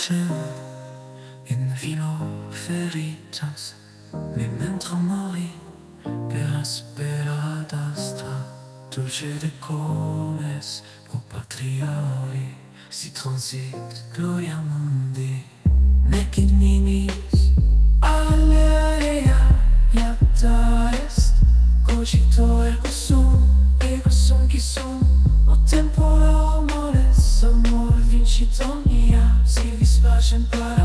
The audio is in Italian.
In vino feritas, mentre mori per asperadas tra dulce de comes o patriari si transit gloria mundi nec in nimis alea iacta est cogito ego sum qui sum o tempora o moles amor vincit omnia si vis pacem para